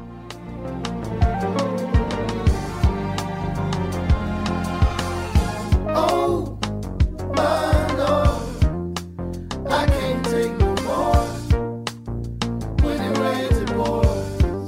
Oh, my Lord, I can't take no more. When it rains, it pours.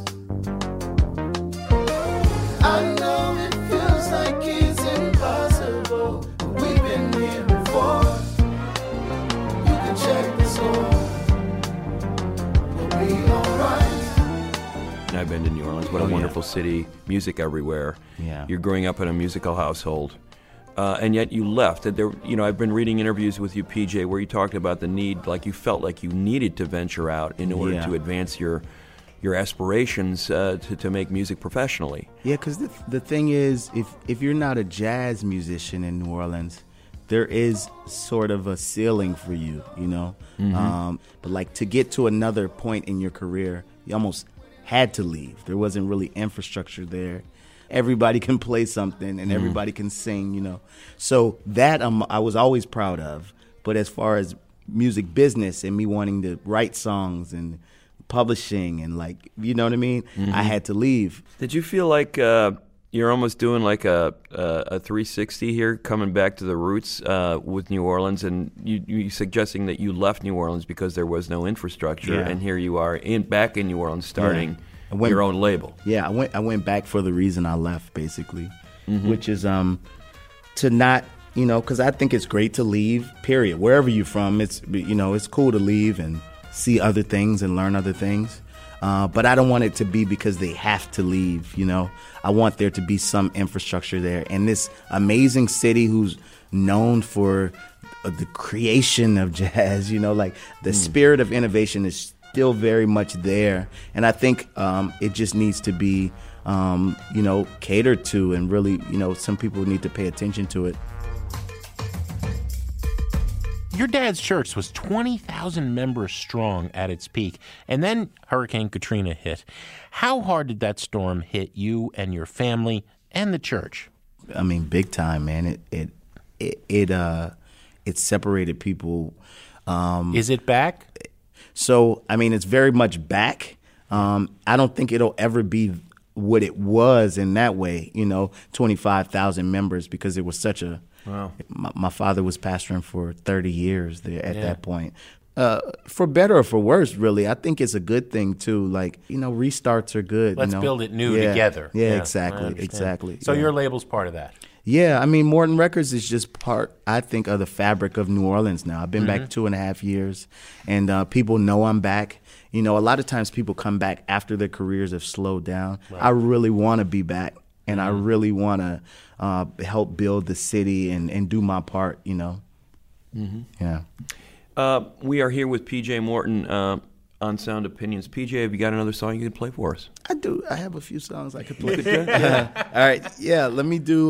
I know it feels like it's impossible, but we've been here before. You can check the score. We'll be alright. I've been to New Orleans. What a wonderful city. Music everywhere. Yeah. You're growing up in a musical household. And yet you left. I've been reading interviews with you, PJ, where you talked about the need, like you felt like you needed to venture out in order to advance your aspirations to make music professionally. Yeah, because the thing is, if you're not a jazz musician in New Orleans, there is sort of a ceiling for you, Mm-hmm. But like to get to another point in your career, you almost had to leave. There wasn't really infrastructure there. Everybody can play something and everybody can sing, So that I was always proud of. But as far as music business and me wanting to write songs and publishing and you know what I mean, I had to leave. Did you feel like you're almost doing like a 360 here, coming back to the roots with New Orleans, and you suggesting that you left New Orleans because there was no infrastructure, and here you are back in New Orleans starting your own label. Yeah, I went back for the reason I left, basically, which is to not, because I think it's great to leave, period. Wherever you're from, it's cool to leave and see other things and learn other things. But I don't want it to be because they have to leave, I want there to be some infrastructure there. And this amazing city who's known for the creation of jazz, the spirit of innovation is still very much there. And I think it just needs to be, catered to, and really, some people need to pay attention to it. Your dad's church was 20,000 members strong at its peak, and then Hurricane Katrina hit. How hard did that storm hit you and your family and the church? I mean, big time, man. It separated people. Is it back? So, I mean, it's very much back. I don't think it'll ever be what it was in that way, 25,000 members, because it was such a... Wow. My father was pastoring for 30 years there at that point. For better or for worse, really, I think it's a good thing, too. Like, restarts are good. Let's build it new together. Yeah, exactly. So your label's part of that. Yeah, I mean, Morton Records is just part, I think, of the fabric of New Orleans now. I've been back 2.5 years, and people know I'm back. A lot of times people come back after their careers have slowed down. Right. I really want to be back, and I really want to help build the city and do my part, Yeah. We are here with P.J. Morton on Sound Opinions. PJ, have you got another song you can play for us? I do. I have a few songs I could play. All right. Yeah, let me do,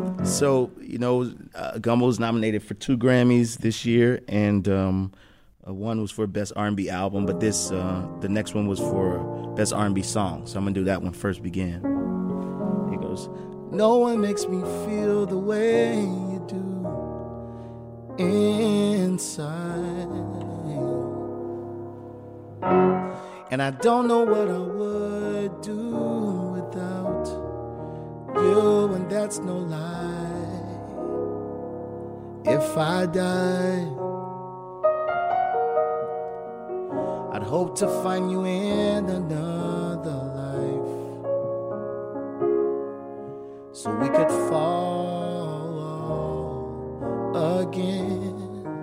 Gumbo's nominated for 2 Grammys this year, and one was for Best R&B Album, but the next one was for Best R&B Song, so I'm going to do that one first, Begin. He goes, no one makes me feel the way you do inside. And I don't know what I would do without you, and that's no lie. If I die, I'd hope to find you in another life, so we could fall again,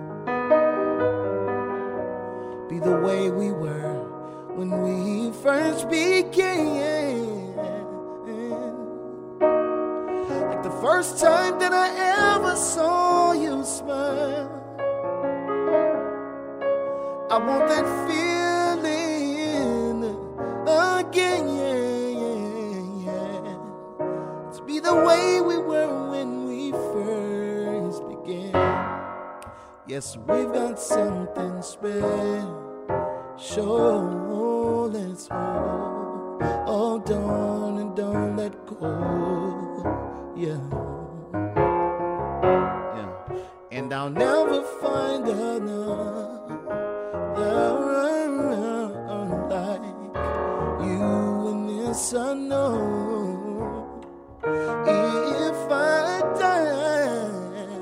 be the way we were when we first began. Like the first time that I ever saw you smile, I want that feeling again, to be the way we were when we first began. Yes, we've got something special. Let's hold on and don't let go. Yeah. And I'll never find another like you, and this I know. If I die,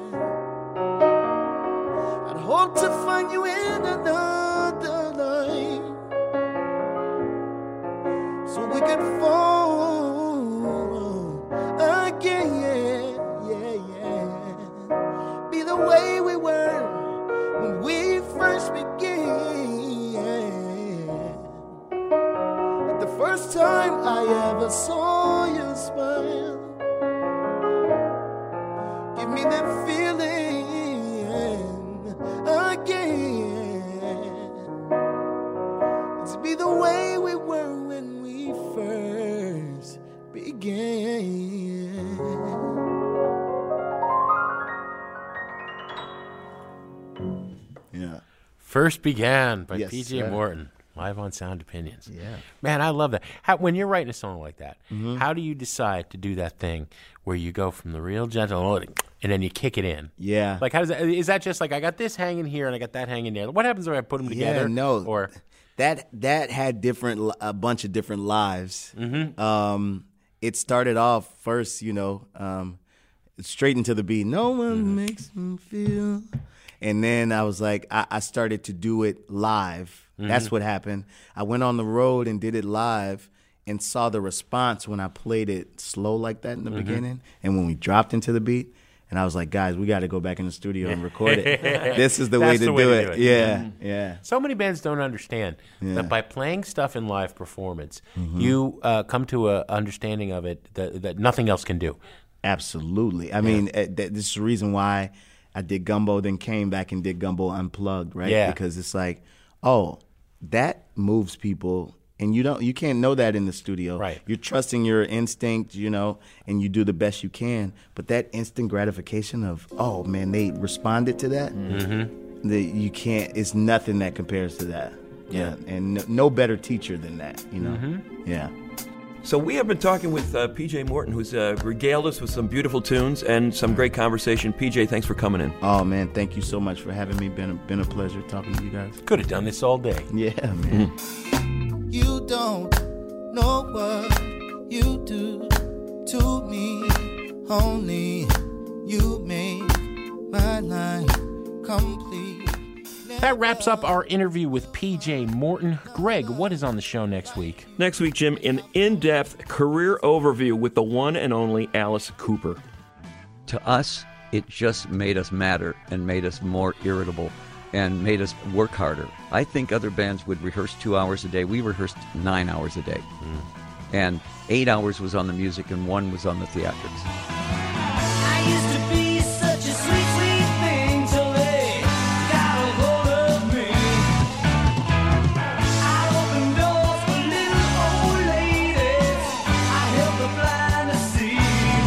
I'd hope to find you in another life, so we can fall again, be the way we were when we first began. Like the first time I ever saw you smile, give me that feeling again, to be the way we were when we first began. First Began by Yes, P.J. sir. Morton, live on Sound Opinions. Yeah. Man, I love that. When you're writing a song like that, how do you decide to do that thing where you go from the real gentle and then you kick it in? Yeah. Like, how does that? Is that just like I got this hanging here and I got that hanging there? What happens when I put them together? Yeah, no. Or that had a bunch of different lives. It started off first, straight into the beat. No one makes me feel. And then I was like, I started to do it live. That's what happened. I went on the road and did it live and saw the response when I played it slow like that in the beginning. And when we dropped into the beat, and I was like, guys, we got to go back in the studio and record it. This is the way to do it. Yeah. So many bands don't understand that by playing stuff in live performance, you come to an understanding of it that nothing else can do. Absolutely. I mean, this is the reason why I did Gumbo, then came back and did Gumbo Unplugged, right? Yeah. Because it's like, oh, that moves people, and you can't know that in the studio. Right. You're trusting your instinct, and you do the best you can. But that instant gratification of, oh man, they responded to that. you can't. It's nothing that compares to that. Yeah, and no better teacher than that. You know. Mm-hmm. Yeah. So we have been talking with P.J. Morton, who's regaled us with some beautiful tunes and some great conversation. P.J., thanks for coming in. Oh, man, thank you so much for having me. Been a pleasure talking to you guys. Could have done this all day. Yeah, man. You don't know what you do to me. Only you make my life complete. That wraps up our interview with P.J. Morton. Greg, what is on the show next week? Next week, Jim, an in-depth career overview with the one and only Alice Cooper. To us, it just made us madder and made us more irritable and made us work harder. I think other bands would rehearse 2 hours a day. We rehearsed 9 hours a day. And 8 hours was on the music and 1 was on the theatrics. I used to be such a sweet, sweet thing till they got a hold of me. I opened doors for little old ladies. I helped the blind to see.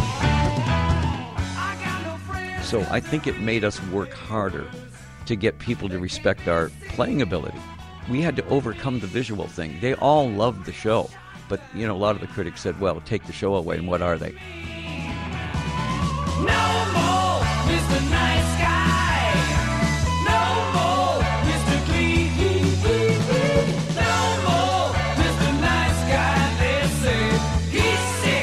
I got no friends. So I think it made us work harder to get people to respect our playing ability. We had to overcome the visual thing. They all loved the show. But, you know, a lot of the critics said, well, take the show away, and what are they? No more Mr. Nice Guy. No more Mr. Clean. No more Mr. Nice Guy. They say he's sick,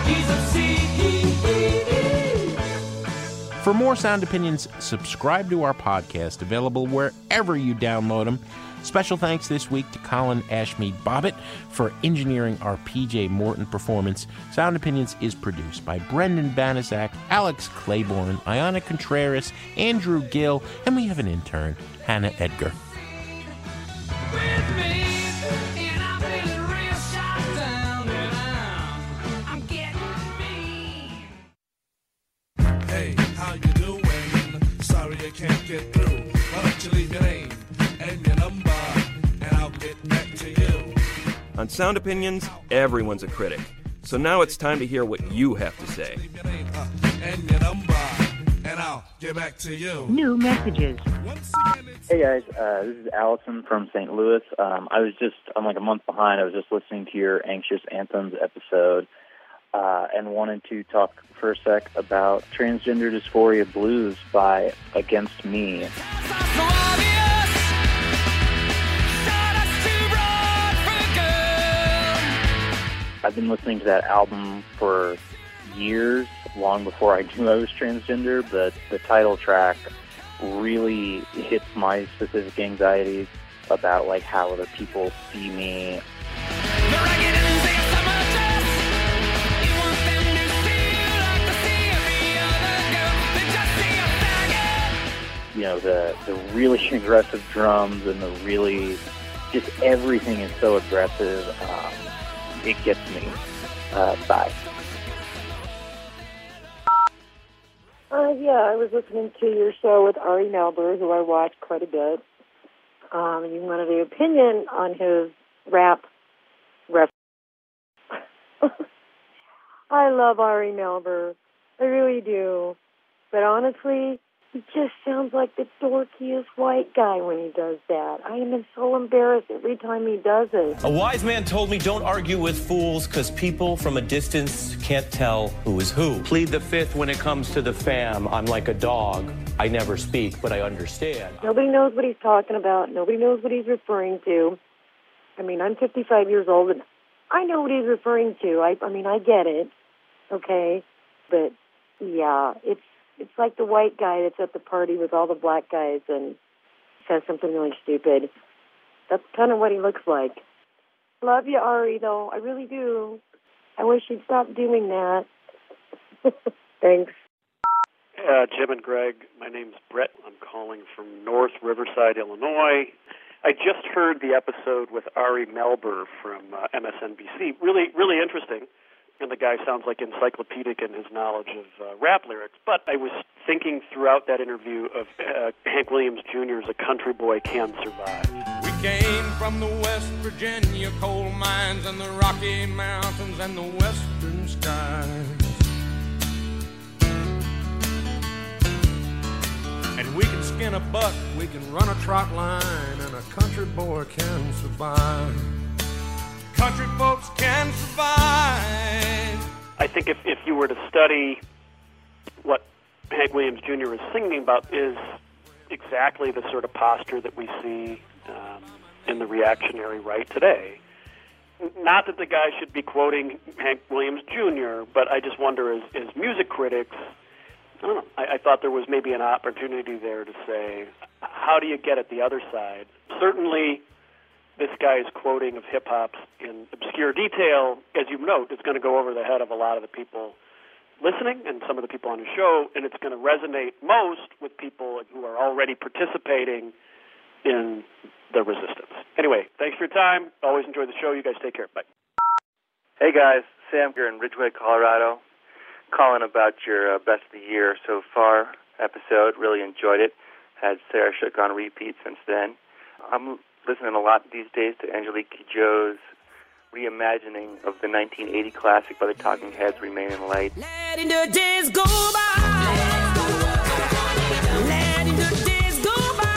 he's obscene. For more Sound Opinions, subscribe to our podcast, available wherever you download them. Special thanks this week to Colin Ashmead Bobbitt for engineering our P.J. Morton performance. Sound Opinions is produced by Brendan Banaszak, Alex Claiborne, Ayana Contreras, Andrew Gill, and we have an intern, Hannah Edgar. With me, and I'm feeling real shot down, and I'm getting mean. Hey, how you doing? Sorry I can't get through. Why don't you leave your name and your number, and I'll get back to you. On Sound Opinions, everyone's a critic. So now it's time to hear what you have to say. And your number, and I'll get back to you. New messages. Hey guys, this is Allison from St. Louis. I'm like a month behind. I was just listening to your Anxious Anthems episode and wanted to talk for a sec about Transgender Dysphoria Blues by Against Me. I've been listening to that album for years, long before I knew I was transgender, but the title track really hits my specific anxieties about like how other people see me. You know, the really aggressive drums and the really, just everything is so aggressive. It gets me. Bye. Yeah, I was listening to your show with Ari Melber, who I watch quite a bit. And you wanted an opinion on his rap reference. I love Ari Melber. I really do. But honestly, he just sounds like the dorkiest white guy when he does that. I am so embarrassed every time he does it. A wise man told me don't argue with fools because people from a distance can't tell who is who. Plead the fifth when it comes to the fam. I'm like a dog. I never speak, but I understand. Nobody knows what he's talking about. Nobody knows what he's referring to. I mean, I'm 55 years old, and I know what he's referring to. I mean, I get it, okay? But, yeah, it's like the white guy that's at the party with all the black guys and says something really stupid. That's kind of what he looks like. Love you, Ari, though. I really do. I wish he'd stop doing that. Thanks. Jim and Greg, my name's Brett. I'm calling from North Riverside, Illinois. I just heard the episode with Ari Melber from MSNBC. Really, really interesting. And the guy sounds like encyclopedic in his knowledge of rap lyrics. But I was thinking throughout that interview of Hank Williams Jr.'s A Country Boy Can Survive. We came from the West Virginia coal mines and the Rocky Mountains and the western skies. And we can skin a buck, we can run a trot line, and a country boy can survive. Country folks can survive. I think if you were to study what Hank Williams Jr. is singing about, is exactly the sort of posture that we see in the reactionary right today. Not that the guy should be quoting Hank Williams Jr., but I just wonder, as music critics, I don't know, I thought there was maybe an opportunity there to say, how do you get at the other side? Certainly, this guy's quoting of hip-hop in obscure detail, as you note, it's going to go over the head of a lot of the people listening and some of the people on the show, and it's going to resonate most with people who are already participating in the resistance. Anyway, thanks for your time. Always enjoy the show. You guys take care. Bye. Hey, guys. Sam here in Ridgeway, Colorado. Calling about your Best of the Year so far episode. Really enjoyed it. Had Sarah Shook on repeat since then. I'm listening a lot these days to Angelique Kidjo's reimagining of the 1980 classic by the Talking Heads, Remain in Light. Letting the days go by. Letting the days go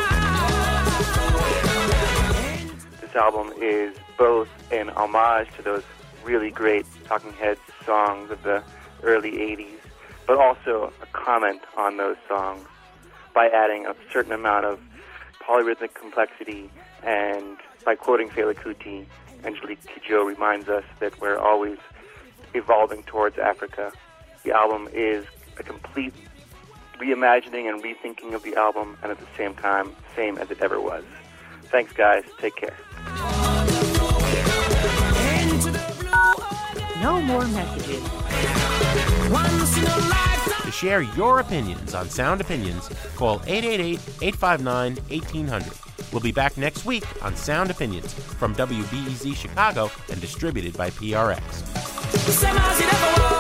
by. This album is both an homage to those really great Talking Heads songs of the early 80s, but also a comment on those songs by adding a certain amount of polyrhythmic complexity, and by quoting Fela Kuti, Angelique Kidjo reminds us that we're always evolving towards Africa. The album is a complete reimagining and rethinking of the album, and at the same time, same as it ever was. Thanks, guys. Take care. No more messages. To share your opinions on Sound Opinions, call 888-859-1800. We'll be back next week on Sound Opinions from WBEZ Chicago and distributed by PRX.